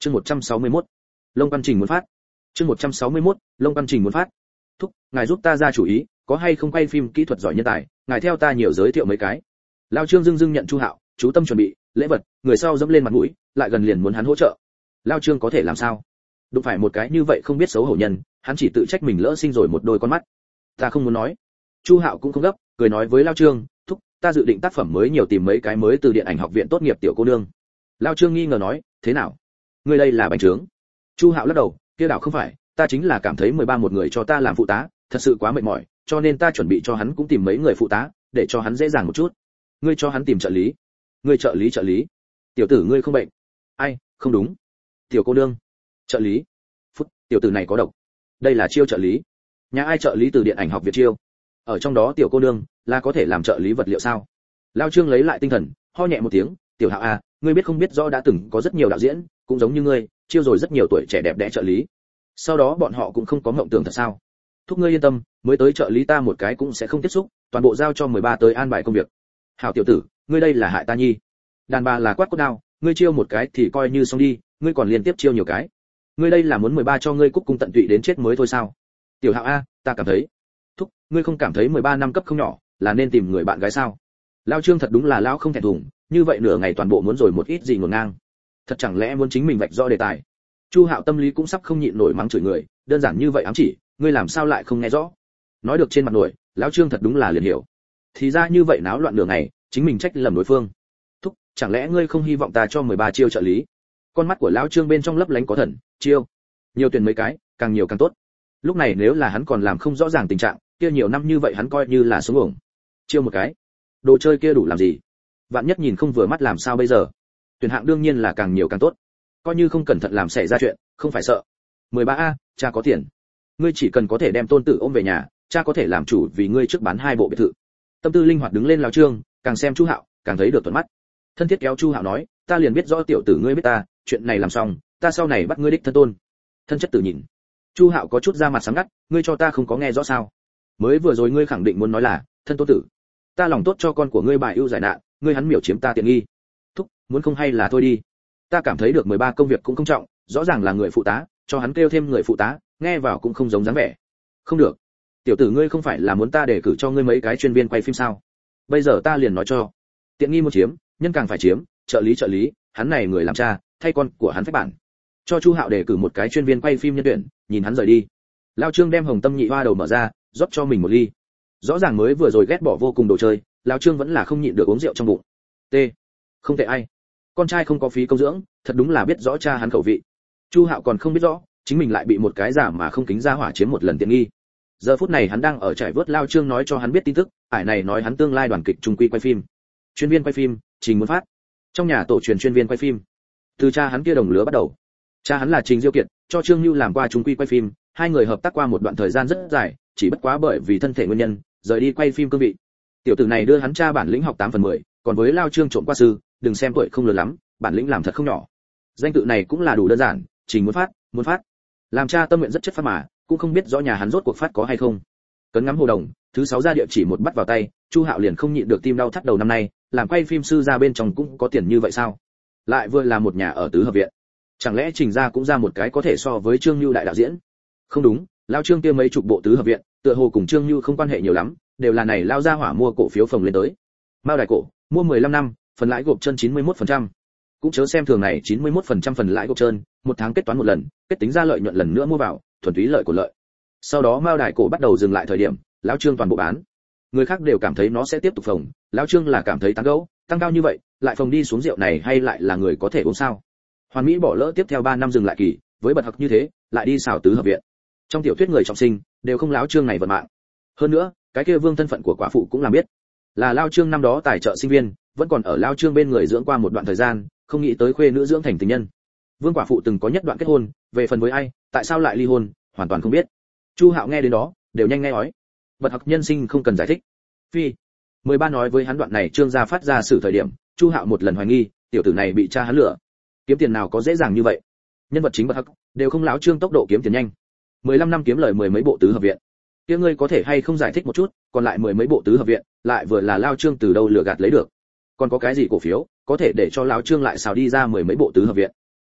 Chương 161. Lông Văn Trình muốn phát. Chương 161. Lông Văn Trình muốn phát. Thúc, ngài giúp ta ra chủ ý, có hay không quay phim kỹ thuật giỏi nhân tài, ngài theo ta nhiều giới thiệu mấy cái. Lão Trương dưng dưng nhận Chu Hạo, chú tâm chuẩn bị, lễ vật, người sau dẫm lên mặt mũi, lại gần liền muốn hắn hỗ trợ. Lão Trương có thể làm sao? Đụng phải một cái như vậy không biết xấu hổ nhân, hắn chỉ tự trách mình lỡ sinh rồi một đôi con mắt. Ta không muốn nói. Chu Hạo cũng không gấp, cười nói với Lão Trương, thúc, ta dự định tác phẩm mới nhiều tìm mấy cái mới từ điện ảnh học viện tốt nghiệp tiểu cô nương. Lão Trương nghi ngờ nói, thế nào? Ngươi đây là bánh trướng. Chu Hạo lắc đầu, kia đảo không phải, ta chính là cảm thấy 13 một người cho ta làm phụ tá, thật sự quá mệt mỏi, cho nên ta chuẩn bị cho hắn cũng tìm mấy người phụ tá, để cho hắn dễ dàng một chút. Ngươi cho hắn tìm trợ lý. Ngươi trợ lý. Tiểu tử ngươi không bệnh. Ai, không đúng. Tiểu cô nương. Trợ lý. Phút, tiểu tử này có độc. Đây là chiêu trợ lý. Nhà ai trợ lý từ điện ảnh học viện chiêu? Ở trong đó tiểu cô nương là có thể làm trợ lý vật liệu sao? Lao Trương lấy lại tinh thần, ho nhẹ một tiếng, tiểu Hạo à, ngươi biết không biết rõ đã từng có rất nhiều đạo diễn, cũng giống như ngươi, chiêu rồi rất nhiều tuổi trẻ đẹp đẽ trợ lý. Sau đó bọn họ cũng không có mộng tưởng thật sao? Thúc ngươi yên tâm, mới tới trợ lý ta một cái cũng sẽ không tiếp xúc, toàn bộ giao cho 13 tới an bài công việc. Hảo tiểu tử, ngươi đây là hại ta nhi. Đàn bà là quát cốt đao, ngươi chiêu một cái thì coi như xong đi, ngươi còn liên tiếp chiêu nhiều cái. Ngươi đây là muốn 13 cho ngươi cúc cung tận tụy đến chết mới thôi sao? Tiểu Hạo a, ta cảm thấy. Thúc, ngươi không cảm thấy 13 năm cấp không nhỏ, là nên tìm người bạn gái sao? Lao Trương thật đúng là lão không thẹn thùng, như vậy nửa ngày toàn bộ muốn rồi một ít gì ngổn ngang. Thật chẳng lẽ muốn chính mình vạch rõ đề tài. Chu Hạo tâm lý cũng sắp không nhịn nổi mắng chửi người, đơn giản như vậy ám chỉ, ngươi làm sao lại không nghe rõ? Nói được trên mặt nổi, lão Trương thật đúng là liền hiểu. Thì ra như vậy náo loạn nửa ngày, chính mình trách lầm đối phương. Thúc, chẳng lẽ ngươi không hy vọng ta cho 13 chiêu trợ lý? Con mắt của lão Trương bên trong lấp lánh có thần, chiêu. Nhiều tuyển mấy cái, càng nhiều càng tốt. Lúc này nếu là hắn còn làm không rõ ràng tình trạng, kia nhiều năm như vậy hắn coi như là sống ổng. Chiêu một cái. Đồ chơi kia đủ làm gì? Vạn nhất nhìn không vừa mắt làm sao bây giờ? Tuyển hạng đương nhiên là càng nhiều càng tốt. Coi như không cẩn thận làm xảy ra chuyện, không phải sợ. 13A, cha có tiền. Ngươi chỉ cần có thể đem tôn tử ôm về nhà, cha có thể làm chủ vì ngươi trước bán 2 bộ biệt thự. Tâm tư linh hoạt đứng lên Lão Trương, càng xem Chu Hạo, càng thấy được thuận mắt. Thân thiết kéo Chu Hạo nói, ta liền biết rõ tiểu tử ngươi biết ta, chuyện này làm xong, ta sau này bắt ngươi đích thân tôn. Thân chất tử nhìn. Chu Hạo có chút ra mặt sáng ngắt, ngươi cho ta không có nghe rõ sao? Mới vừa rồi ngươi khẳng định muốn nói là thân tôn tử. Ta lòng tốt cho con của ngươi bài ưu giải nạn, ngươi hắn miểu chiếm ta tiện nghi. Thúc, muốn không hay là thôi đi. Ta cảm thấy được 13 công việc cũng không trọng, rõ ràng là người phụ tá, cho hắn kêu thêm người phụ tá, nghe vào cũng không giống dáng vẻ. Không được. Tiểu tử ngươi không phải là muốn ta đề cử cho ngươi mấy cái chuyên viên quay phim sao? Bây giờ ta liền nói cho. Tiện nghi một chiếm, nhân càng phải chiếm, trợ lý, hắn này người làm cha, thay con của hắn phách bản. Cho Chu Hạo đề cử một cái chuyên viên quay phim nhân tuyển, nhìn hắn rời đi. Lao Trương đem hồng tâm nhị hoa đầu mở ra, rót cho mình một ly. Rõ ràng mới vừa rồi ghét bỏ vô cùng đồ chơi, Lao Trương vẫn là không nhịn được uống rượu trong bụng. T. Không tệ ai. Con trai không có phí công dưỡng, thật đúng là biết rõ cha hắn khẩu vị. Chu Hạo còn không biết rõ, chính mình lại bị một cái giả mà không kính ra hỏa chiếm một lần tiện nghi. Giờ phút này hắn đang ở trải vớt Lao Trương nói cho hắn biết tin tức, ải này nói hắn tương lai đoàn kịch trung quy quay phim. Chuyên viên quay phim, Trình muốn phát. Trong nhà tổ truyền chuyên viên quay phim. Từ cha hắn kia đồng lứa bắt đầu. Cha hắn là Trình Diêu Kiệt, cho Trương Nưu làm qua trung quy quay phim, hai người hợp tác qua một đoạn thời gian rất dài, chỉ bất quá bởi vì thân thể nguyên nhân, rời đi quay phim cương vị. Tiểu tử này đưa hắn cha bản lĩnh học 8/10, còn với Lao Trương trộm qua sư, đừng xem tuổi không lớn lắm, bản lĩnh làm thật không nhỏ. Danh tự này cũng là đủ đơn giản, Trình muốn phát. Làm cha tâm nguyện rất chất phát mà, cũng không biết rõ nhà hắn rốt cuộc phát có hay không. Cấn ngắm hồ đồng, thứ 6 ra địa chỉ một bắt vào tay, Chu Hạo liền không nhịn được tim đau thắt đầu năm nay, làm quay phim sư ra bên trong cũng có tiền như vậy sao? Lại vừa là một nhà ở tứ hợp viện. Chẳng lẽ Trình gia cũng ra một cái có thể so với Trương Nưu đại đạo diễn? Không đúng, Lao Trương kia mấy chục bộ tứ hợp viện, tựa hồ cùng Trương Nưu không quan hệ nhiều lắm, đều là này lao ra hỏa mua cổ phiếu phồng lên tới. Mao Đài cổ, mua 15 năm, phần lãi gộp chân 91%. Cũng chớ xem thường này 91% phần lãi gộp chân, một tháng kết toán một lần, kết tính ra lợi nhuận lần nữa mua vào, thuần túy lợi của lợi. Sau đó Mao Đài cổ bắt đầu dừng lại thời điểm, lão Trương toàn bộ bán. Người khác đều cảm thấy nó sẽ tiếp tục phồng, lão Trương là cảm thấy tăng gấu, tăng cao như vậy, lại phồng đi xuống rượu này hay lại là người có thể uống sao? Hoàn Mỹ bỏ lỡ tiếp theo 3 năm dừng lại kỳ, với bật học như thế, lại đi xào tứ hợp viện. Trong tiểu thuyết người trọng sinh, đều không lão Trương này vận mạng. Hơn nữa, cái kia Vương thân phận của quả phụ cũng làm biết. Là Lao Trương năm đó tài trợ sinh viên, vẫn còn ở Lao Trương bên người dưỡng qua một đoạn thời gian, không nghĩ tới khuê nữ dưỡng thành tình nhân. Vương quả phụ từng có nhất đoạn kết hôn, về phần với ai, tại sao lại ly hôn, hoàn toàn không biết. Chu Hạo nghe đến đó, đều nhanh nghe ói. Bật học nhân sinh không cần giải thích. Phi. 13 nói với hắn đoạn này Trương gia phát ra xử thời điểm, Chu Hạo một lần hoài nghi, tiểu tử này bị cha hắn lừa. Kiếm tiền nào có dễ dàng như vậy. Nhân vật chính bật học, đều không lão Trương tốc độ kiếm tiền nhanh. 15 năm kiếm lời 10 mấy bộ tứ hợp viện. Kia ngươi có thể hay không giải thích một chút, còn lại 10 mấy bộ tứ hợp viện, lại vừa là Lao Trương từ đâu lừa gạt lấy được. Còn có cái gì cổ phiếu, có thể để cho lão Trương lại xào đi ra 10 mấy bộ tứ hợp viện.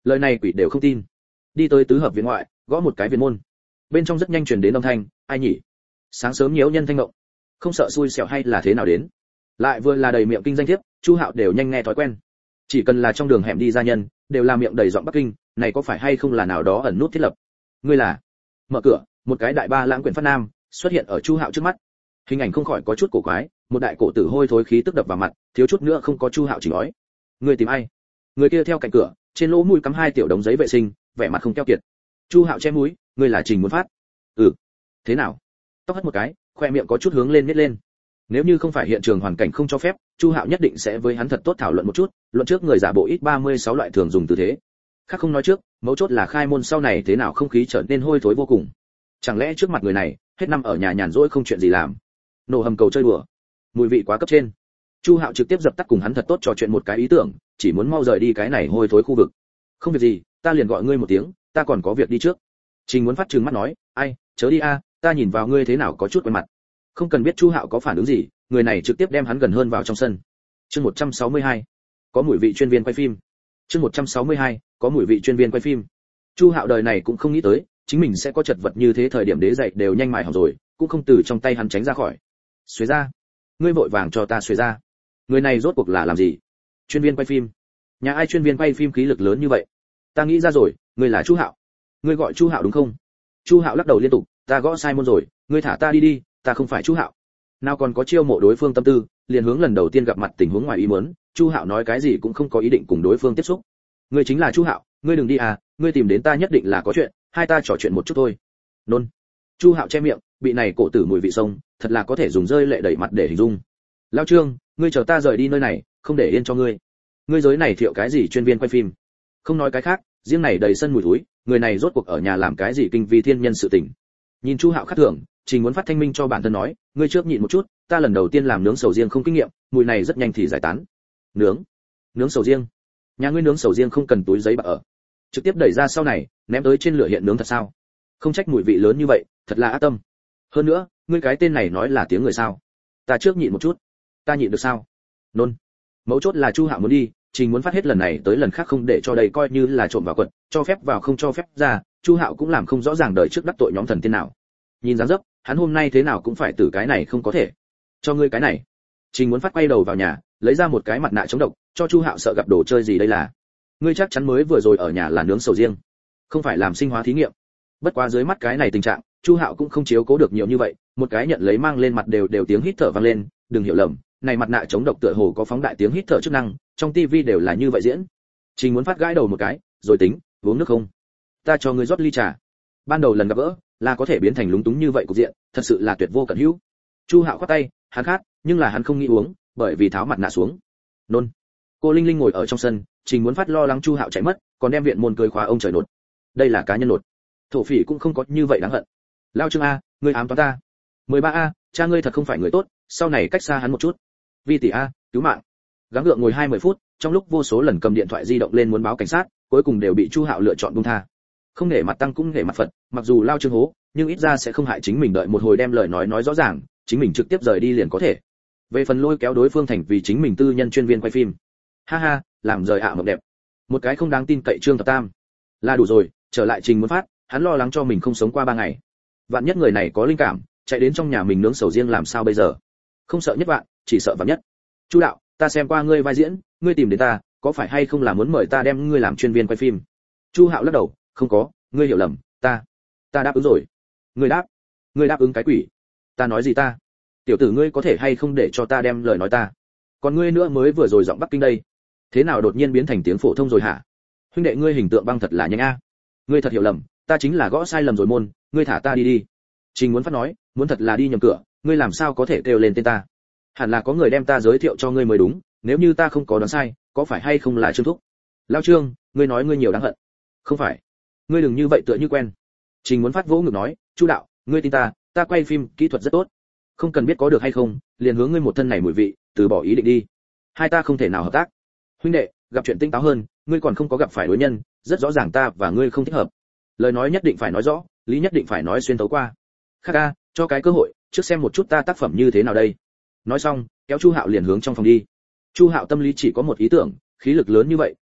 Lời này quỷ đều không tin. Đi tới tứ hợp viện ngoại, gõ một cái viện môn. Bên trong rất nhanh truyền đến âm thanh, ai nhỉ? Sáng sớm nhiễu nhân thanh ngộng, không sợ xui xẻo hay là thế nào đến? Lại vừa là đầy miệng kinh danh thiếp, Chu Hạo đều nhanh nghe thói quen. Chỉ cần là trong đường hẻm đi ra nhân, đều là miệng đầy giọng Bắc Kinh, này có phải hay không là nào đó ẩn nút thiết lập? Ngươi là? Mở cửa, một cái đại ba lãng quyển phát nam xuất hiện ở Chu Hạo trước mắt. Hình ảnh không khỏi có chút cổ quái, một đại cổ tử hôi thối khí tức đập vào mặt, thiếu chút nữa không có Chu Hạo chỉ nói. Ngươi tìm ai? Người kia theo cạnh cửa, trên lỗ mũi cắm hai tiểu đống giấy vệ sinh, vẻ mặt không keo kiệt. Chu Hạo che mũi, ngươi là Trình Muốn Phát? Ừ. Thế nào? Tóc hất một cái, khoe miệng có chút hướng lên nhếch lên. Nếu như không phải hiện trường hoàn cảnh không cho phép, Chu Hạo nhất định sẽ với hắn thật tốt thảo luận một chút, luận trước người giả bộ ít 36 loại thường dùng từ thế. Khác không nói trước, mấu chốt là khai môn sau này thế nào không khí trở nên hôi thối vô cùng. Chẳng lẽ trước mặt người này, hết năm ở nhà nhàn rỗi không chuyện gì làm, nổ hầm cầu chơi đùa, mùi vị quá cấp trên. Chu Hạo trực tiếp dập tắt cùng hắn thật tốt trò chuyện một cái ý tưởng, chỉ muốn mau rời đi cái này hôi thối khu vực. Không việc gì, ta liền gọi ngươi một tiếng, ta còn có việc đi trước. Trình Muốn Phát trừng mắt nói, ai, chớ đi a, ta nhìn vào ngươi thế nào có chút quen mặt. Không cần biết Chu Hạo có phản ứng gì, người này trực tiếp đem hắn gần hơn vào trong sân. Chương 162, có mùi vị chuyên viên quay phim. Chương 162, có mùi vị chuyên viên quay phim. Chu Hạo đời này cũng không nghĩ tới, chính mình sẽ có chật vật như thế, thời điểm đế dậy đều nhanh mài hỏng rồi, cũng không từ trong tay hắn tránh ra khỏi. Xuế ra, ngươi vội vàng cho ta xuế ra. Người này rốt cuộc là làm gì? Chuyên viên quay phim? Nhà ai chuyên viên quay phim khí lực lớn như vậy? Ta nghĩ ra rồi, ngươi là Chu Hạo. Ngươi gọi Chu Hạo đúng không? Chu Hạo lắc đầu liên tục, ta gõ sai môn rồi, ngươi thả ta đi đi, ta không phải Chu Hạo. Nào còn có chiêu mộ đối phương tâm tư, liền hướng lần đầu tiên gặp mặt tình huống ngoài ý muốn, Chu Hạo nói cái gì cũng không có ý định cùng đối phương tiếp xúc. Ngươi chính là Chu Hạo, ngươi đừng đi à, ngươi tìm đến ta nhất định là có chuyện, hai ta trò chuyện một chút thôi. Nôn. Chu Hạo che miệng, bị này cổ tử mùi vị sông, thật là có thể dùng rơi lệ đẩy mặt để hình dung. Lão Trương, ngươi chờ ta rời đi nơi này, không để yên cho ngươi. Ngươi giới này thiệu cái gì chuyên viên quay phim? Không nói cái khác, riêng này đầy sân mùi thối, người này rốt cuộc ở nhà làm cái gì kinh vi thiên nhân sự tình. Nhìn Chu Hạo khát thường, Trình Muốn Phát thanh minh cho bản thân nói, ngươi trước nhịn một chút, ta lần đầu tiên làm nướng sầu riêng không kinh nghiệm, mùi này rất nhanh thì giải tán. Nướng sầu riêng? Nhà ngươi nướng sầu riêng không cần túi giấy bạc ở, trực tiếp đẩy ra sau này, ném tới trên lửa hiện nướng thật sao? Không trách mùi vị lớn như vậy, thật là ác tâm. Hơn nữa, ngươi cái tên này nói là tiếng người sao? Ta trước nhịn một chút. Ta nhịn được sao? Nôn. Mấu chốt là Chu Hạo muốn đi, Trình Muốn Phát hết lần này tới lần khác không để cho đây coi như là trộm vào quật, cho phép vào không cho phép ra, Chu Hạo cũng làm không rõ ràng đời trước đắc tội nhóm thần tiên nào. Nhìn dáng dấp, hắn hôm nay thế nào cũng phải tử cái này không có thể. Cho ngươi cái này. Trình Muốn Phát quay đầu vào nhà, lấy ra một cái mặt nạ chống độc, cho Chu Hạo sợ gặp đồ chơi gì đây là. Ngươi chắc chắn mới vừa rồi ở nhà là nướng sầu riêng, không phải làm sinh hóa thí nghiệm. Bất quá dưới mắt cái này tình trạng, Chu Hạo cũng không chiếu cố được nhiều như vậy, một cái nhận lấy mang lên mặt đều tiếng hít thở vang lên, đừng hiểu lầm, này mặt nạ chống độc tựa hồ có phóng đại tiếng hít thở chức năng, trong tivi đều là như vậy diễn. Trình Muốn Phát gãi đầu một cái, rồi tính, uống nước không? Ta cho ngươi rót ly trà. Ban đầu lần gặp gỡ, là có thể biến thành lúng túng như vậy cục diện, thật sự là tuyệt vô cẩn hữu. Chu Hạo khoát tay, hắn khát, nhưng là hắn không nghĩ uống, bởi vì tháo mặt nạ xuống. Nôn. Cô Linh Linh ngồi ở trong sân, Trình Muốn Phát lo lắng Chu Hạo chạy mất, còn đem viện môn cười khóa ông trời nột. Đây là cá nhân nột. Thổ phỉ cũng không có như vậy đáng hận. Lao Trương a, ngươi ám toán ta. 13A, cha ngươi thật không phải người tốt, sau này cách xa hắn một chút. Vi tỷ a, cứu mạng. Gắng gượng ngồi 20 phút, trong lúc vô số lần cầm điện thoại di động lên muốn báo cảnh sát, cuối cùng đều bị Chu Hạo lựa chọn buông tha. Không nể mặt tăng cũng nể mặt Phật, mặc dù Lao Trương hố, nhưng ít ra sẽ không hại chính mình, đợi một hồi đem lời nói rõ ràng, chính mình trực tiếp rời đi liền có thể. Về phần lôi kéo đối phương thành vì chính mình tư nhân chuyên viên quay phim. Ha ha, làm rời mộng đẹp. Một cái không đáng tin cậy Trương Thập Tam. Là đủ rồi, trở lại Trình Muốn Phát, hắn lo lắng cho mình không sống qua 3 ngày. Vạn nhất người này có linh cảm, chạy đến trong nhà mình nướng sầu riêng làm sao bây giờ? Không sợ nhất vạn, chỉ sợ vạn nhất. Chu đạo, ta xem qua ngươi vai diễn, ngươi tìm đến ta, có phải hay không là muốn mời ta đem ngươi làm chuyên viên quay phim? Chu Hạo lắc đầu, không có, ngươi hiểu lầm, ta đáp ứng rồi. Ngươi đáp ứng cái quỷ? Ta nói gì ta? Tiểu tử ngươi có thể hay không để cho ta đem lời nói ta? Còn ngươi nữa mới vừa rồi giọng Bắc Kinh đây, thế nào đột nhiên biến thành tiếng phổ thông rồi hả? Huynh đệ ngươi hình tượng băng thật là nhanh a. Ngươi thật hiểu lầm, ta chính là gõ sai lầm rồi môn, ngươi thả ta đi đi. Trình Muốn Phát nói, muốn thật là đi nhầm cửa, ngươi làm sao có thể kêu lên tên ta? Hẳn là có người đem ta giới thiệu cho ngươi mới đúng, nếu như ta không có đoán sai, có phải hay không là Trương Thúc? Lao Trương, ngươi nói ngươi nhiều đáng hận. Không phải, ngươi đừng như vậy tựa như quen. Trình Muốn Phát vỗ ngực nói, Chu đạo, ngươi tin ta quay phim kỹ thuật rất tốt, không cần biết có được hay không, liền hướng ngươi một thân này mùi vị, từ bỏ ý định đi. Hai ta không thể nào hợp tác. Huynh đệ, gặp chuyện tinh táo hơn, ngươi còn không có gặp phải đối nhân, rất rõ ràng ta và ngươi không thích hợp. Lời nói nhất định phải nói rõ, lý nhất định phải nói xuyên tấu qua. Kha, cho cái cơ hội, trước xem một chút ta tác phẩm như thế nào đây. Nói xong, kéo Chu Hạo liền hướng trong phòng đi. Chu Hạo tâm lý chỉ có một ý tưởng, khí lực lớn như vậy,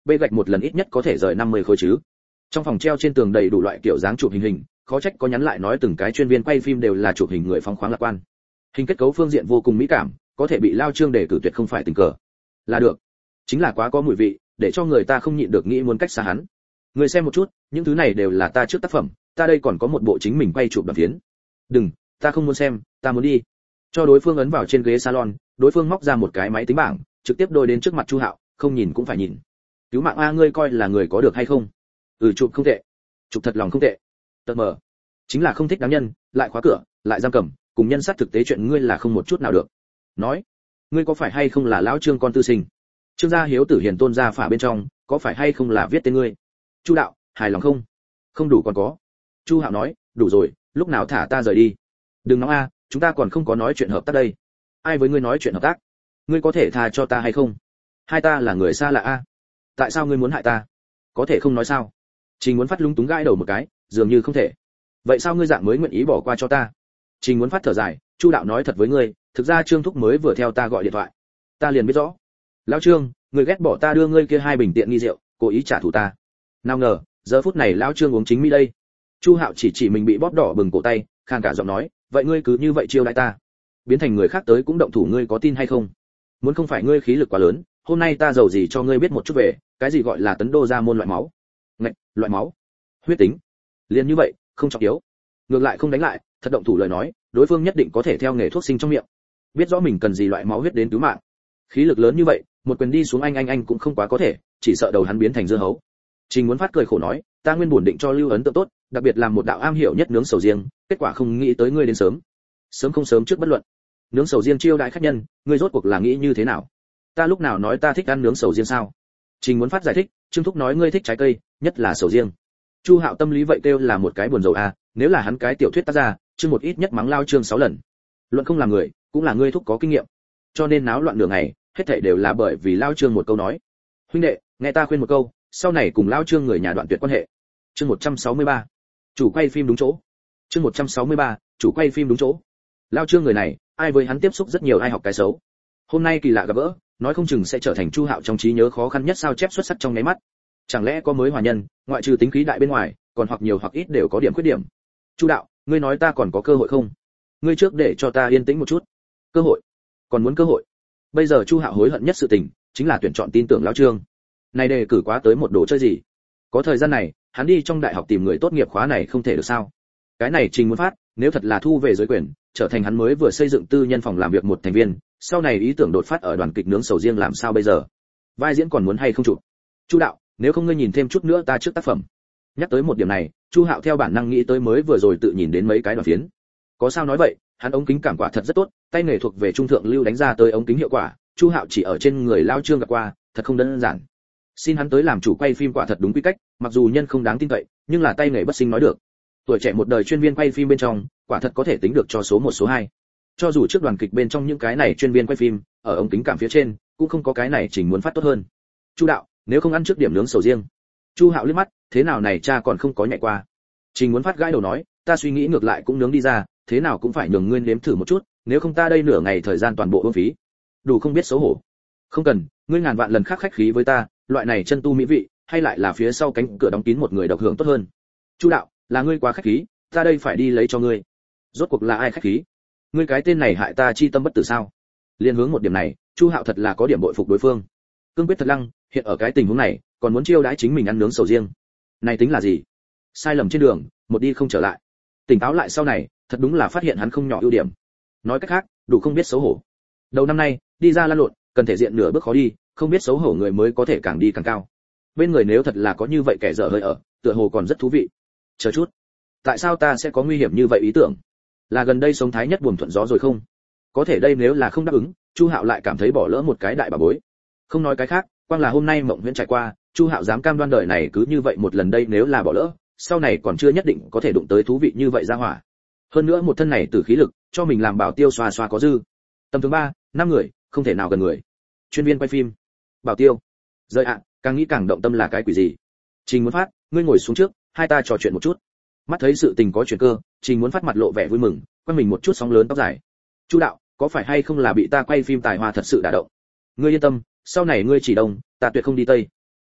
bê gạch một lần ít nhất có thể rời 50 khối chứ. Trong phòng treo trên tường đầy đủ loại kiểu dáng chụp hình, khó trách có nhắn lại nói từng cái chuyên viên quay phim đều là chụp hình người phóng khoáng lạc quan. Hình kết cấu phương diện vô cùng mỹ cảm, có thể bị Lao Trương để cử tuyệt không phải tình cờ. Là được. Chính là quá có mùi vị, để cho người ta không nhịn được nghĩ muốn cách xa hắn. Người xem một chút, những thứ này đều là ta trước tác phẩm, ta đây còn có một bộ chính mình quay chụp đoạn phiến. Đừng, ta không muốn xem, ta muốn đi. Cho đối phương ấn vào trên ghế salon, đối phương móc ra một cái máy tính bảng, trực tiếp đôi đến trước mặt Chu Hạo, không nhìn cũng phải nhìn. Cứu mạng a, ngươi coi là người có được hay không? Chụp không tệ. Chụp thật lòng không tệ. Tật mờ. Chính là không thích đáng nhân, lại khóa cửa, lại giam cầm, cùng nhân sát thực tế chuyện ngươi là không một chút nào được. Nói, ngươi có phải hay không là lão Trương con tư sinh? Trương gia hiếu tử hiền tôn gia phả bên trong, có phải hay không là viết tên ngươi? Chu đạo, hài lòng không? Không đủ còn có. Chu Hạo nói, đủ rồi, lúc nào thả ta rời đi. Đừng nóng a, chúng ta còn không có nói chuyện hợp tác đây. Ai với ngươi nói chuyện hợp tác? Ngươi có thể tha cho ta hay không? Hai ta là người xa lạ a. Tại sao ngươi muốn hại ta? Có thể không nói sao? Trình muốn phát lúng túng gãi đầu một cái, dường như không thể. Vậy sao ngươi dạng mới nguyện ý bỏ qua cho ta? Trình muốn phát thở dài, Chu đạo nói thật với ngươi, thực ra Trương thúc mới vừa theo ta gọi điện thoại. Ta liền biết rõ. Lão Trương, ngươi ghét bỏ ta đưa ngươi kia 2 bình tiện nghi rượu, cố ý trả thù ta. Nào ngờ, giờ phút này lão Trương uống chính mi đây. Chu Hạo chỉ mình bị bóp đỏ bừng cổ tay, khàn cả giọng nói, vậy ngươi cứ như vậy chiêu đãi ta, biến thành người khác tới cũng động thủ, ngươi có tin hay không? Muốn không phải ngươi khí lực quá lớn, hôm nay ta giàu gì cho ngươi biết một chút về, cái gì gọi là tấn đô ra môn loại máu. Ngạch, loại máu? Huyết tính. Liền như vậy, không trọng yếu. Ngược lại không đánh lại, thật động thủ lời nói, đối phương nhất định có thể theo nghề thuốc sinh trong miệng, biết rõ mình cần gì loại máu huyết đến cứu mạng. Khí lực lớn như vậy, một quyền đi xuống anh cũng không quá có thể, chỉ sợ đầu hắn biến thành dưa hấu. Trình muốn phát cười khổ nói, ta nguyên buồn định cho Lưu ấn tượng tốt, đặc biệt làm một đạo am hiểu nhất nướng sầu riêng, kết quả không nghĩ tới ngươi đến sớm. Sớm không sớm trước bất luận. Nướng sầu riêng chiêu đãi khách nhân, ngươi rốt cuộc là nghĩ như thế nào? Ta lúc nào nói ta thích ăn nướng sầu riêng sao? Trình muốn phát giải thích, Trương thúc nói ngươi thích trái cây, nhất là sầu riêng. Chu Hạo tâm lý vậy kêu là một cái buồn rầu a, nếu là hắn cái tiểu thuyết tác ra, Trương một ít nhất mắng Lao Trương 6 lần. Luận không làm người, cũng là ngươi thúc có kinh nghiệm. Cho nên náo loạn nửa ngày, hết thảy đều là bởi vì Lao Trương một câu nói. Huynh đệ, nghe ta khuyên một câu, sau này cùng Lao Trương người nhà đoạn tuyệt quan hệ. Chương 163. Chủ quay phim đúng chỗ. Chương 163. Chủ quay phim đúng chỗ. Lao Trương người này, ai với hắn tiếp xúc rất nhiều ai học cái xấu. Hôm nay kỳ lạ gặp gỡ, nói không chừng sẽ trở thành Chu Hạo trong trí nhớ khó khăn nhất sao chép xuất sắc trong nháy mắt. Chẳng lẽ có mới hòa nhân, ngoại trừ tính khí đại bên ngoài, còn hoặc nhiều hoặc ít đều có điểm khuyết điểm. Chu đạo, ngươi nói ta còn có cơ hội không? Ngươi trước để cho ta yên tĩnh một chút. Cơ hội? Còn muốn cơ hội? Bây giờ Chu Hạo hối hận nhất sự tình, chính là tuyển chọn tin tưởng Lão Trương. Này đề cử quá tới một đồ chơi gì? Có thời gian này, hắn đi trong đại học tìm người tốt nghiệp khóa này không thể được sao? Cái này Trình muốn phát, nếu thật là thu về giới quyền, trở thành hắn mới vừa xây dựng tư nhân phòng làm việc một thành viên, sau này ý tưởng đột phát ở đoàn kịch nướng sầu riêng làm sao bây giờ? Vai diễn còn muốn hay không chụp? Chu đạo, nếu không ngươi nhìn thêm chút nữa ta trước tác phẩm. Nhắc tới một điểm này, Chu Hạo theo bản năng nghĩ tới mới vừa rồi tự nhìn đến mấy cái đoàn phiến. Có sao nói vậy, hắn ống kính cảm quả thật rất tốt, tay nghề thuộc về trung thượng lưu đánh ra tới ống kính hiệu quả, Chu Hạo chỉ ở trên người Lao Trương gặp qua, thật không đơn giản. Xin hắn tới làm chủ quay phim quả thật đúng quy cách, mặc dù nhân không đáng tin cậy, nhưng là tay nghề bất sinh nói được. Tuổi trẻ một đời chuyên viên quay phim bên trong, quả thật có thể tính được cho số 1 số 2. Cho dù trước đoàn kịch bên trong những cái này chuyên viên quay phim, ở ống kính cảm phía trên, cũng không có cái này Trình muốn phát tốt hơn. Chu đạo, nếu không ăn trước điểm nướng sầu riêng. Chu Hạo liếc mắt, thế nào này cha còn không có nhạy qua. Trình muốn phát gãi đầu nói, ta suy nghĩ ngược lại cũng nướng đi ra, thế nào cũng phải nhường ngươi nếm thử một chút, nếu không ta đây nửa ngày thời gian toàn bộ uổng phí. Đủ không biết xấu hổ. Không cần, ngươi ngàn vạn lần khác khách khí với ta, loại này chân tu mỹ vị, hay lại là phía sau cánh cửa đóng kín một người độc hưởng tốt hơn. Chu đạo, là ngươi quá khách khí, ta đây phải đi lấy cho ngươi. Rốt cuộc là ai khách khí? Ngươi cái tên này hại ta chi tâm bất tử sao? Liên hướng một điểm này, Chu Hạo thật là có điểm bội phục đối phương. Cương quyết thật lăng, hiện ở cái tình huống này, còn muốn chiêu đãi chính mình ăn nướng sầu riêng. Này tính là gì? Sai lầm trên đường, một đi không trở lại. Tỉnh táo lại sau này, thật đúng là phát hiện hắn không nhỏ ưu điểm. Nói cách khác, đủ không biết xấu hổ. Đầu năm nay, đi ra lăn lộn, cần thể diện nửa bước khó đi, không biết xấu hổ người mới có thể càng đi càng cao. Bên người nếu thật là có như vậy kẻ dở hơi ở, tựa hồ còn rất thú vị. Chờ chút, tại sao ta sẽ có nguy hiểm như vậy ý tưởng? Là gần đây sống thái nhất buồm thuận gió rồi không? Có thể đây nếu là không đáp ứng, Chu Hạo lại cảm thấy bỏ lỡ một cái đại bà bối. Không nói cái khác, quang là hôm nay mộng huyễn trải qua, Chu Hạo dám cam đoan đời này cứ như vậy một lần đây nếu là bỏ lỡ, sau này còn chưa nhất định có thể đụng tới thú vị như vậy ra hỏa. Hơn nữa một thân này từ khí lực, cho mình làm bảo tiêu xoa xoa có dư. Tầm thứ 3, 5 người, không thể nào gần người. Chuyên viên quay phim, bảo tiêu. Rời ạ, càng nghĩ càng động tâm là cái quỷ gì? Trình muốn phát, ngươi ngồi xuống trước, hai ta trò chuyện một chút. Mắt thấy sự tình có chuyển cơ, Trình muốn phát mặt lộ vẻ vui mừng, quay mình một chút sóng lớn tóc dài. Chu đạo, có phải hay không là bị ta quay phim tài hoa thật sự đả động? Ngươi yên tâm, sau này ngươi chỉ đông, ta tuyệt không đi tây.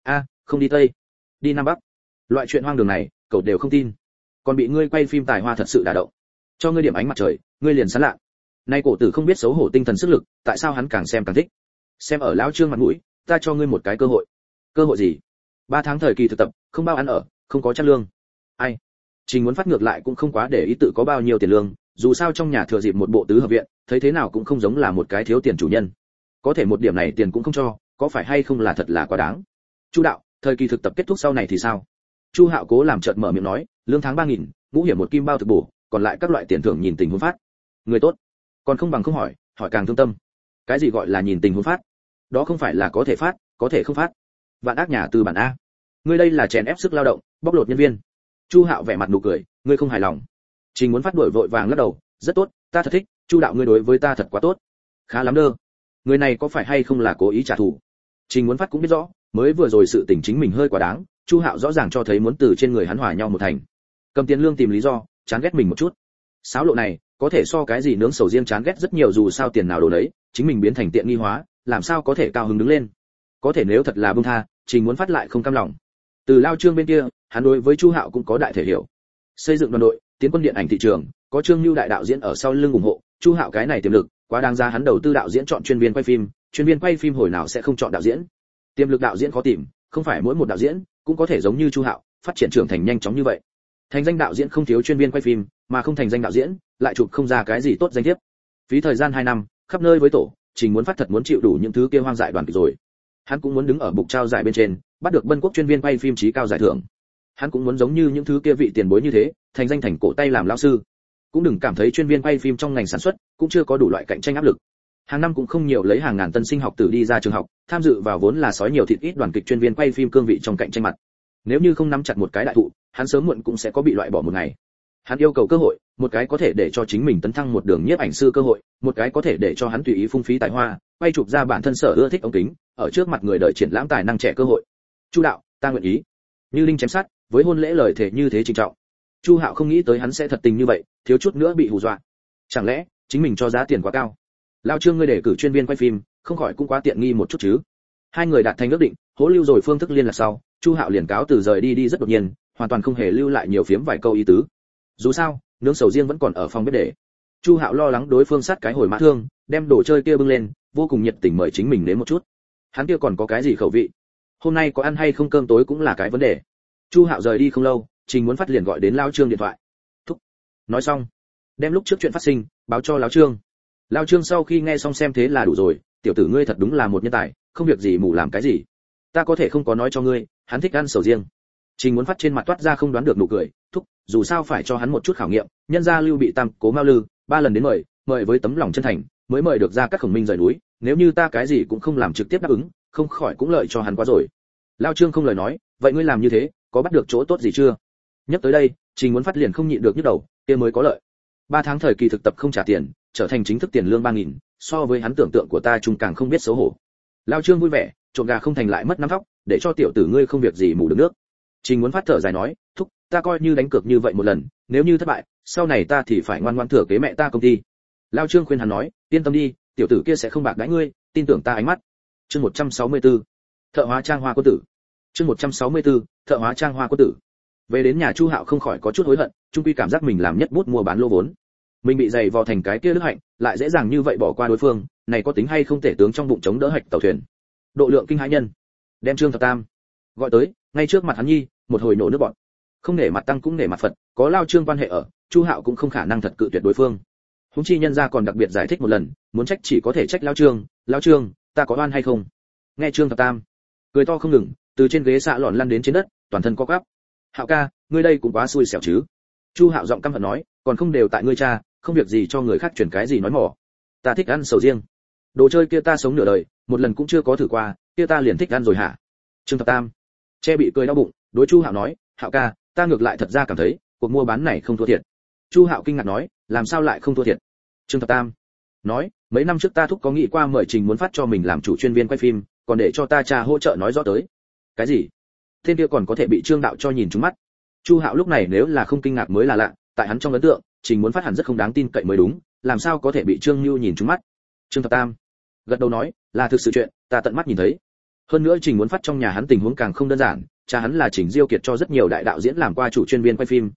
Không đi tây, đi nam bắc. Loại chuyện hoang đường này cậu đều không tin, còn bị ngươi quay phim tài hoa thật sự đả động. Cho ngươi điểm ánh mặt trời, ngươi liền sán lạ. Nay cổ tử không biết xấu hổ tinh thần sức lực, tại sao hắn càng xem càng thích. Xem ở lão Trương mặt mũi, ta cho ngươi một cái cơ hội. Cơ hội gì? 3 tháng thời kỳ thực tập, không bao ăn ở, không có chất lương. Ai? Trình muốn phát ngược lại cũng không quá để ý tự có bao nhiêu tiền lương, dù sao trong nhà thừa dịp một bộ tứ hợp viện, thấy thế nào cũng không giống là một cái thiếu tiền chủ nhân. Có thể một điểm này tiền cũng không cho, có phải hay không là thật là quá đáng. Chu đạo, thời kỳ thực tập kết thúc sau này thì sao? Chu Hạo cố làm chợt mở miệng nói, lương tháng 3.000, ngũ hiểm một kim bao thực bổ, còn lại các loại tiền thưởng nhìn tình huống phát. Người tốt, còn không bằng không hỏi, hỏi càng thương tâm. Cái gì gọi là nhìn tình huống phát? Đó không phải là có thể phát, có thể không phát. Vạn ác nhà tư bản a. Ngươi đây là chèn ép sức lao động, bóc lột nhân viên. Chu Hạo vẻ mặt nụ cười, ngươi không hài lòng. Trình muốn phát đuổi vội vàng lắc đầu, rất tốt, ta thật thích, Chu đạo ngươi đối với ta thật quá tốt. Khá lắm đơ. Người này có phải hay không là cố ý trả thù? Trình muốn phát cũng biết rõ, mới vừa rồi sự tình chính mình hơi quá đáng, Chu Hạo rõ ràng cho thấy muốn từ trên người hắn hòa nhau một thành. Cầm tiền lương tìm lý do, chán ghét mình một chút. Sáo lộ này, có thể so cái gì nướng sầu riêng chán ghét rất nhiều, dù sao tiền nào đồ đấy, chính mình biến thành tiện nghi hóa, làm sao có thể cao hứng đứng lên. Có thể nếu thật là buông tha, Trình muốn phát lại không cam lòng. Từ Lao Trương bên kia, hắn đối với Chu Hạo cũng có đại thể hiểu. Xây dựng đoàn đội, tiến quân điện ảnh thị trường, có Trương Nưu đại đạo diễn ở sau lưng ủng hộ, Chu Hạo cái này tiềm lực, quá đáng ra hắn đầu tư đạo diễn chọn chuyên viên quay phim hồi nào sẽ không chọn đạo diễn. Tiềm lực đạo diễn khó tìm, không phải mỗi một đạo diễn cũng có thể giống như Chu Hạo, phát triển trưởng thành nhanh chóng như vậy. Thành danh đạo diễn không thiếu chuyên viên quay phim, mà không thành danh đạo diễn, lại chụp không ra cái gì tốt danh thiếp. Phí thời gian 2 năm, khắp nơi với tổ, Trình muốn phát thật muốn chịu đủ những thứ kia hoang dại đoàn kịch rồi. Hắn cũng muốn đứng ở bục trao giải bên trên, bắt được Bân Quốc chuyên viên quay phim chí cao giải thưởng. Hắn cũng muốn giống như những thứ kia vị tiền bối như thế, thành danh thành cổ tay làm lão sư. Cũng đừng cảm thấy chuyên viên quay phim trong ngành sản xuất cũng chưa có đủ loại cạnh tranh áp lực. Hàng năm cũng không nhiều lấy hàng ngàn tân sinh học tử đi ra trường học, tham dự vào vốn là sói nhiều thịt ít đoàn kịch chuyên viên quay phim cương vị trong cạnh tranh mặt. Nếu như không nắm chặt một cái đại thụ, hắn sớm muộn cũng sẽ có bị loại bỏ một ngày. Hắn yêu cầu cơ hội, một cái có thể để cho chính mình tấn thăng một đường nhiếp ảnh sư cơ hội, một cái có thể để cho hắn tùy ý phung phí tài hoa, quay chụp ra bản thân sở ưa thích ống kính, ở trước mặt người đời triển lãm tài năng trẻ cơ hội. Chu đạo, ta nguyện ý. Như linh chém sắt, với hôn lễ lời thề như thế trịnh trọng. Chu Hạo không nghĩ tới hắn sẽ thật tình như vậy, thiếu chút nữa bị hù dọa. Chẳng lẽ chính mình cho giá tiền quá cao? Lao Trương ngươi để cử chuyên viên quay phim, không khỏi cũng quá tiện nghi một chút chứ? Hai người đạt thành ước định, hỗ lưu rồi phương thức liên lạc sau, Chu Hạo liền cáo từ rời đi rất đột nhiên, hoàn toàn không hề lưu lại nhiều phiếm vài câu ý tứ. Dù sao, nướng sầu riêng vẫn còn ở phòng bếp để. Chu Hạo lo lắng đối phương sát cái hồi mã thương, đem đồ chơi kia bưng lên, vô cùng nhiệt tình mời chính mình đến một chút. Hắn kia còn có cái gì khẩu vị? Hôm nay có ăn hay không cơm tối cũng là cái vấn đề. Chu Hạo rời đi không lâu, Trình muốn phát liền gọi đến Lao Trương điện thoại. Thúc. Nói xong, đem lúc trước chuyện phát sinh báo cho Lão Trương. Lão Trương sau khi nghe xong xem thế là đủ rồi, tiểu tử ngươi thật đúng là một nhân tài, không việc gì mù làm cái gì. Ta có thể không có nói cho ngươi, hắn thích ăn sầu riêng. Trình muốn phát trên mặt toát ra không đoán được nụ cười, thúc, dù sao phải cho hắn một chút khảo nghiệm, nhân gia Lưu Bị Tam, Cố Mao Lư, 3 lần đến mời với tấm lòng chân thành, mới mời được ra các Khổng Minh rời núi, nếu như ta cái gì cũng không làm trực tiếp đáp ứng, không khỏi cũng lợi cho hắn quá rồi. Lão Trương không lời nói, vậy ngươi làm như thế, có bắt được chỗ tốt gì chưa? Nhắc tới đây, Trình muốn phát liền không nhịn được nhức đầu, kia mới có lợi. 3 tháng thời kỳ thực tập không trả tiền, trở thành chính thức tiền lương 3.000, so với hắn tưởng tượng của ta chung càng không biết xấu hổ. Lão Trương vui vẻ, trộm gà không thành lại mất nắm thóc, để cho tiểu tử ngươi không việc gì mù được nước. Trình muốn phát thở dài nói, thúc, ta coi như đánh cược như vậy một lần, nếu như thất bại, sau này ta thì phải ngoan ngoãn thừa kế mẹ ta công ty. Lão Trương khuyên hắn nói, yên tâm đi, tiểu tử kia sẽ không bạc đãi ngươi, tin tưởng ta ánh mắt. Chương 164. Thợ hóa trang hoa quân tử. Chương 164. Thợ hóa trang hoa quân tử. Về đến nhà Chu Hạo không khỏi có chút hối hận, chung quy cảm giác mình làm nhất bút mua bán lô vốn. Mình bị dày vò thành cái kia đức hạnh, lại dễ dàng như vậy bỏ qua đối phương, này có tính hay không tể tướng trong bụng chống đỡ hạch tàu thuyền. Độ lượng kinh hãi nhân. Đem Trương Thập Tam gọi tới, ngay trước mặt hắn nhi, một hồi nổ nước bọt. Không nể mặt tăng cũng nể mặt Phật, có Lao Trương quan hệ ở, Chu Hạo cũng không khả năng thật cự tuyệt đối phương. Huống chi nhân gia còn đặc biệt giải thích một lần, muốn trách chỉ có thể trách Lao Trương, ta có oan hay không? Nghe Trương Thập Tam cười to không ngừng, từ trên ghế xạ lọn lăn đến trên đất, toàn thân co quắp. Hạo ca, ngươi đây cũng quá xui xẻo chứ? Chu Hạo giọng căm hận nói, còn không đều tại ngươi cha, không việc gì cho người khác chuyển cái gì nói mỏ. Ta thích ăn sầu riêng, đồ chơi kia ta sống nửa đời, một lần cũng chưa có thử qua, kia ta liền thích ăn rồi hả? Trương Thập Tam che bị cười đau bụng, đối Chu Hạo nói, Hạo ca, ta ngược lại thật ra cảm thấy cuộc mua bán này không thua thiệt. Chu Hạo kinh ngạc nói, làm sao lại không thua thiệt? Trương Thập Tam nói, mấy năm trước ta thúc có nghĩ qua mời Trình muốn phát cho mình làm chủ chuyên viên quay phim, còn để cho ta cha hỗ trợ nói rõ tới. Cái gì? Tên kia còn có thể bị Trương đạo cho nhìn trúng mắt. Chu Hạo lúc này nếu là không kinh ngạc mới là lạ, tại hắn trong ấn tượng, Trình muốn phát hẳn rất không đáng tin cậy mới đúng, làm sao có thể bị Trương Nưu nhìn trúng mắt. Trương Thập Tam gật đầu nói, là thực sự chuyện, ta tận mắt nhìn thấy. Hơn nữa Trình muốn phát trong nhà hắn tình huống càng không đơn giản, cha hắn là Trình Diêu Kiệt cho rất nhiều đại đạo diễn làm qua chủ chuyên viên quay phim,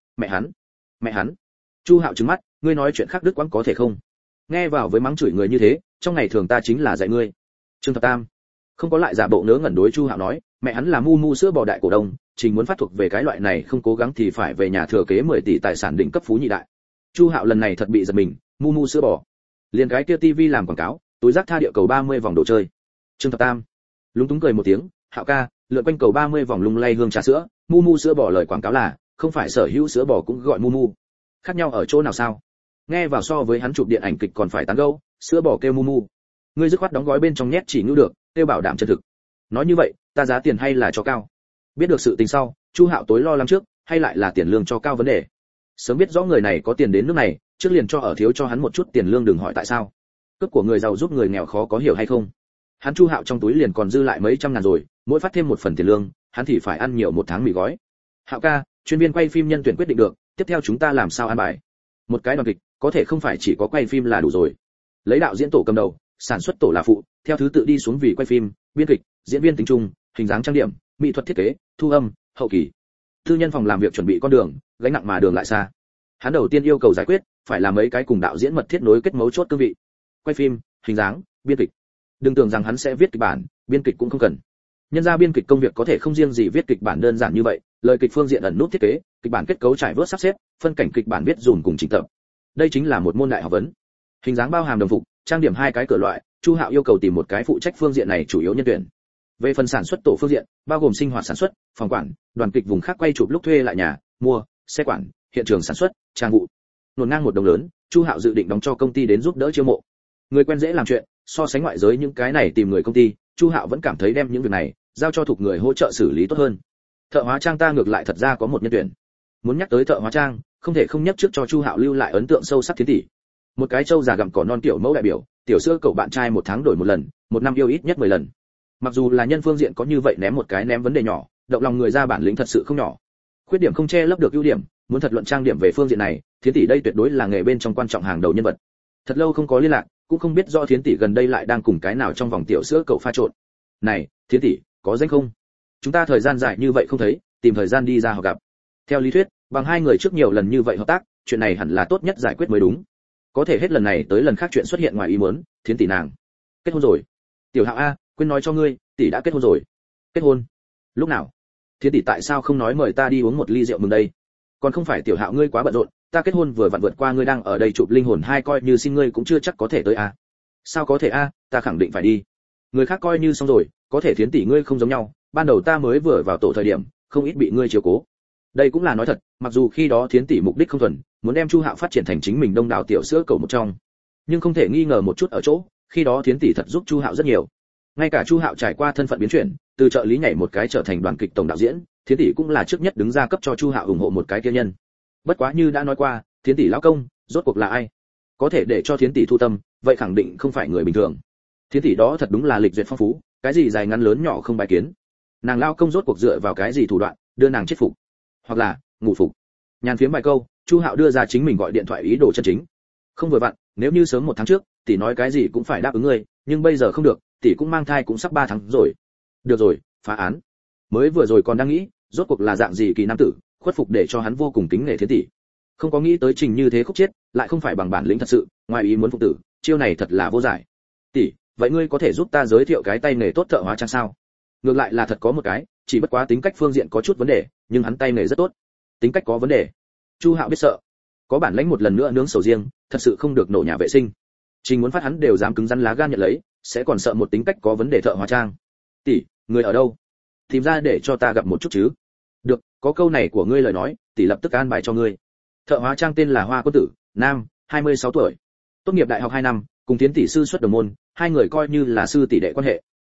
mẹ hắn. Chu Hạo trừng mắt, ngươi nói chuyện khác đức quãng có thể không? Nghe vào với mắng chửi người như thế, trong ngày thường ta chính là dạy ngươi. Trương Thập Tam không có lại giả bộ ngớ ngẩn đối Chu Hạo nói, mẹ hắn là Mu sữa bò đại cổ đông, Trình muốn phát thuộc về cái loại này không cố gắng thì phải về nhà thừa kế 10 tỷ tài sản đỉnh cấp phú nhị đại. Chu Hạo lần này thật bị giật mình, Mu sữa bò. Liền cái kia TV làm quảng cáo, túi rác tha địa cầu 30 vòng đồ chơi. Trương Thập Tam lúng túng cười một tiếng, Hạo ca, lượn quanh cầu 30 vòng lung lay hương trà sữa, Mu sữa bò lời quảng cáo là, không phải sở hữu sữa bò cũng gọi Mu. Khác nhau ở chỗ nào sao? Nghe vào so với hắn chụp điện ảnh kịch còn phải tán gẫu, sữa bò kêu Mu. Ngươi dứt khoát đóng gói bên trong nhét chỉ ngữ được, kêu bảo đảm chân thực. Nói như vậy, ta giá tiền hay là cho cao? Biết được sự tình sau, Chu Hạo tối lo lắng trước, hay lại là tiền lương cho cao vấn đề. Sớm biết rõ người này có tiền đến nước này, trước liền cho ở thiếu cho hắn một chút tiền lương đừng hỏi tại sao. Cướp của người giàu giúp người nghèo khó có hiểu hay không? Hắn Chu Hạo trong túi liền còn dư lại mấy trăm ngàn rồi, mỗi phát thêm một phần tiền lương, hắn thì phải ăn nhiều một tháng mì gói. Hạo ca, chuyên viên quay phim nhân tuyển quyết định được, tiếp theo chúng ta làm sao an bài? Một cái đoàn kịch, có thể không phải chỉ có quay phim là đủ rồi. Lấy đạo diễn tổ cầm đầu, sản xuất tổ là phụ, theo thứ tự đi xuống vì quay phim, biên kịch, diễn viên tính trung, hình dáng trang điểm, mỹ thuật thiết kế, thu âm, hậu kỳ. Tư nhân phòng làm việc chuẩn bị con đường, gánh nặng mà đường lại xa. Hắn đầu tiên yêu cầu giải quyết, phải là mấy cái cùng đạo diễn mật thiết nối kết mấu chốt cương vị. Quay phim, hình dáng, biên kịch. Đừng tưởng rằng hắn sẽ viết kịch bản, biên kịch cũng không cần. Nhân ra biên kịch công việc có thể không riêng gì viết kịch bản đơn giản như vậy, lời kịch phương diện ẩn nút thiết kế, kịch bản kết cấu trải vớt sắp xếp, phân cảnh kịch bản viết dùm cùng chỉnh tập. Đây chính là một môn đại học vấn. Hình dáng bao hàm đồng phục, trang điểm hai cái cửa loại, Chu Hạo yêu cầu tìm một cái phụ trách phương diện này chủ yếu nhân tuyển. Về phần sản xuất tổ phương diện, bao gồm sinh hoạt sản xuất, phòng quản, đoàn kịch vùng khác quay chụp lúc thuê lại nhà, mua, xe quản, hiện trường sản xuất, trang vụ. Nổn ngang một đồng lớn, Chu Hạo dự định đóng cho công ty đến giúp đỡ chiêu mộ. Người quen dễ làm chuyện, so sánh ngoại giới những cái này tìm người công ty, Chu Hạo vẫn cảm thấy đem những việc này giao cho thuộc người hỗ trợ xử lý tốt hơn. Thợ hóa trang ta ngược lại thật ra có một nhân tuyển. Muốn nhắc tới thợ hóa trang, không thể không nhắc trước cho Chu Hạo lưu lại ấn tượng sâu sắc Thiến tỷ. Một cái trâu già gặm cỏ non tiểu mẫu đại biểu, tiểu sữa cậu bạn trai một tháng đổi một lần, một năm yêu ít nhất 10 lần. Mặc dù là nhân phương diện có như vậy ném một cái ném vấn đề nhỏ, động lòng người ra bản lĩnh thật sự không nhỏ. Khuyết điểm không che lấp được ưu điểm, muốn thật luận trang điểm về phương diện này, Thiến tỷ đây tuyệt đối là nghề bên trong quan trọng hàng đầu nhân vật. Thật lâu không có liên lạc, cũng không biết do Thiến tỷ gần đây lại đang cùng cái nào trong vòng tiểu sữa cậu pha trộn. Này, Thiến tỷ, có danh không? Chúng ta thời gian dài như vậy không thấy, tìm thời gian đi ra họ gặp. Theo lý thuyết, bằng hai người trước nhiều lần như vậy hợp tác, chuyện này hẳn là tốt nhất giải quyết mới đúng. Có thể hết lần này tới lần khác chuyện xuất hiện ngoài ý muốn, Thiến tỷ nàng kết hôn rồi. Tiểu Hạo a, quên nói cho ngươi, tỷ đã kết hôn rồi. Kết hôn? Lúc nào? Thiến tỷ tại sao không nói mời ta đi uống một ly rượu mừng đây? Còn không phải Tiểu Hạo ngươi quá bận rộn, ta kết hôn vừa vặn vượt qua ngươi đang ở đây chụp linh hồn hai coi như xin ngươi cũng chưa chắc có thể tới a. Sao có thể a, ta khẳng định phải đi. Người khác coi như xong rồi, có thể Thiến tỷ ngươi không giống nhau, ban đầu ta mới vừa vào tổ thời điểm, không ít bị ngươi chiếu cố. Đây cũng là nói thật, mặc dù khi đó Thiến tỷ mục đích không thuần, muốn đem Chu Hạo phát triển thành chính mình đông đảo tiểu sữa cầu một trong, nhưng không thể nghi ngờ một chút ở chỗ, khi đó Thiến tỷ thật giúp Chu Hạo rất nhiều. Ngay cả Chu Hạo trải qua thân phận biến chuyển, từ trợ lý nhảy một cái trở thành đoàn kịch tổng đạo diễn, Thiến tỷ cũng là trước nhất đứng ra cấp cho Chu Hạo ủng hộ một cái kia nhân. Bất quá như đã nói qua, Thiến tỷ lão công, rốt cuộc là ai? Có thể để cho Thiến tỷ thu tâm, vậy khẳng định không phải người bình thường. Thiến tỷ đó thật đúng là lịch duyệt phong phú, cái gì dài ngắn lớn nhỏ không bài kiến. Nàng lão công rốt cuộc dựa vào cái gì thủ đoạn, đưa nàng chết phục, hoặc là ngủ phục. Nhàn phiếm vài câu, Chu Hạo đưa ra chính mình gọi điện thoại ý đồ chân chính. Không vừa vặn, nếu như sớm một tháng trước, tỷ nói cái gì cũng phải đáp ứng ngươi, nhưng bây giờ không được, tỷ cũng mang thai cũng sắp 3 tháng rồi. Được rồi, phá án. Mới vừa rồi còn đang nghĩ, rốt cuộc là dạng gì kỳ nam tử, khuất phục để cho hắn vô cùng kính nể Thiến tỷ. Không có nghĩ tới trình như thế khúc chết, lại không phải bằng bản lĩnh thật sự, ngoài ý muốn phục tử, chiêu này thật là vô giải. Tỷ, vậy ngươi có thể giúp ta giới thiệu cái tay nghề tốt thợ hóa trang sao? Ngược lại là thật có một cái, chỉ bất quá tính cách phương diện có chút vấn đề, nhưng hắn tay nghề rất tốt. Tính cách có vấn đề? Chu Hạo biết sợ. Có bản lĩnh một lần nữa nướng sầu riêng, thật sự không được nổ nhà vệ sinh. Trình muốn phát hắn đều dám cứng rắn lá gan nhận lấy, sẽ còn sợ một tính cách có vấn đề thợ hóa trang. Tỷ, người ở đâu? Tìm ra để cho ta gặp một chút chứ. Được, có câu này của ngươi lời nói, tỷ lập tức an bài cho ngươi. Thợ hóa trang tên là Hoa Quân Tử, nam, 26 tuổi. Tốt nghiệp đại học 2 năm, cùng Thiến tỷ sư xuất đồng môn, hai người coi như là sư tỷ đệ quan hệ,